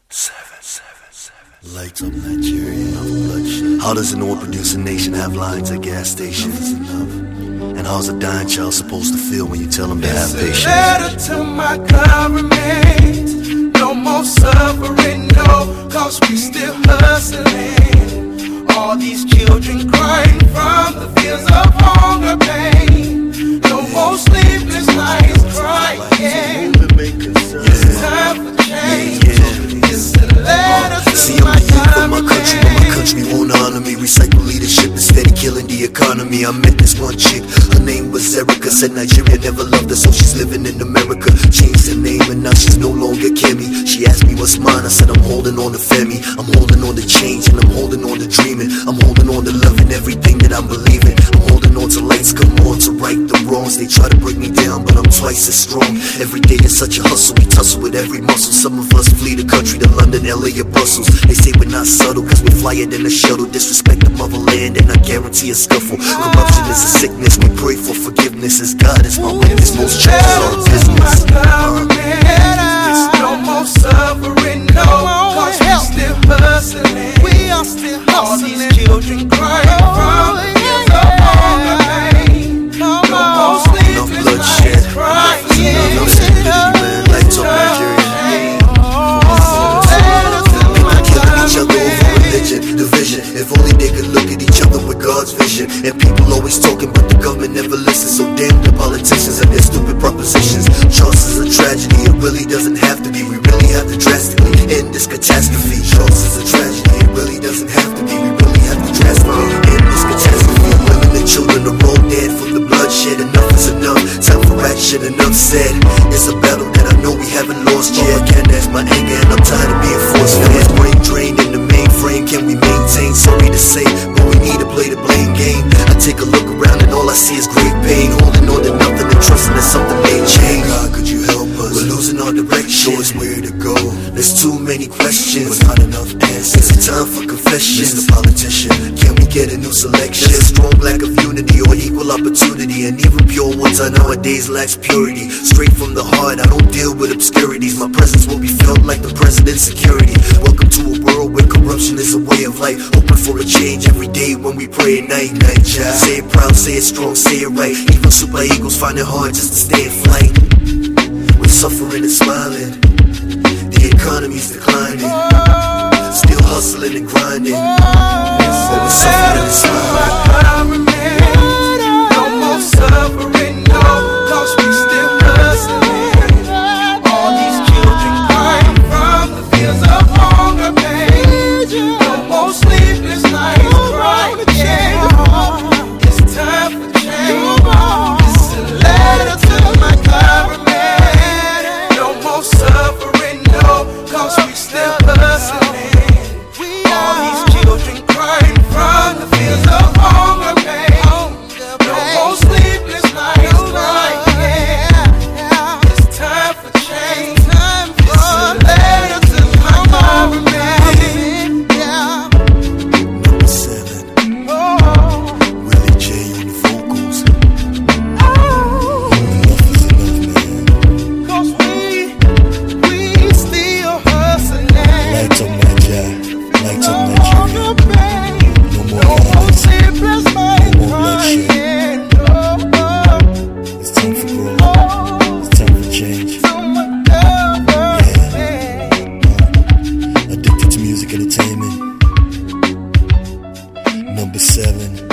Lights up Nigeria, bloodshed. How does an oil-producing nation have lines at gas stations? And how's a dying child supposed to feel when you tell them to have patience? Letter to my government, no more suffering, no, cause we still hustling. All these children crying from the fields of hunger pain. No more sleepless nights crying. It's time for change. It's a letter to my government. My country won't honor me. Recycle leadership instead of killing the economy. I met this one chick, her name was Erica. Said Nigeria never loved her, so she's living in America. Changed her name and now she's no longer Kimmy. She asked me what's mine, I said I'm holding on to Femi. I'm holding on to change and I'm holding on to dreaming. I'm holding on to loving everything that I'm believing. I'm holding on to lights come on to right the wrongs. They try to break me down, but I'm twice as strong. Every day is such a hustle, we tussle with every muscle. Some of us flee the country to London, LA or Brussels. They say we're not subtle, cause we fly it in a shuttle. Disrespect the motherland and I guarantee a scuffle. Corruption is a sickness, we pray for forgiveness. As God is my witness, most churches are a business. No more suffering, no, cause we still hustling. We are still hustling. All these children crying from the fields of hunger pain. No more sleepless nights crying. Lights up Nigeria. Killing each other over religion, division. If only they could look at each other with God's vision. And people always talking, but the government never listens. So damn the politicians and their stupid propositions. Trust is a tragedy, it really doesn't have to be. We really have to drastically end this catastrophe. Trust is a tragedy, it really doesn't have to be. We really have to drastically end this catastrophe. Women and children are all dead from the bloodshed. Enough is enough, time for action, enough said. It's a battle that I know we haven't lost yet. I can't ask my anger and I'm tired of being forced fed. Brain drained in the mainframe, can we maintain? Sorry to say, but we need to play the blame game. I take a look around and all I see is great pain. Holding on to nothing and trusting that something may change. God, could you help us? We're losing our direction. Show us where to go. There's too many questions, but not enough answers. It's time for confession. Mr. Politician, can we get a new selection? There's a strong lack of unity or equal opportunity, and even pure ones I nowadays lacks purity. Straight from the heart, I don't deal with obscurities. My presence will be felt like the president's security. Welcome to a world where corruption is a way of life. Open for a change every day when we pray at night, child. Say it proud, say it strong, say it right. Even super eagles find it hard just to stay in flight. We're suffering and smiling, the economy's declining. Still hustling and grinding, but we're suffering and smiling. No more suffering, no, cause we still hustling. All these children crying from the fields of hunger pain. No more sleepless nights crying. It's time for change. It's a letter to my government. No more suffering, no, cause we still hustling. All these children crying from the fields of hunger pain. No more sleepless nights crying. It's time for change. It's a letter to my government. Number 7, Willie J on the vocals. Enough is enough, man. Cause we still hustling. Lights up Nigeria, lights up Nigeria. No more sleepless nights no more bloodshed. crying. It's time for growth, it's time for change. Addicted to music entertainment. Number 7.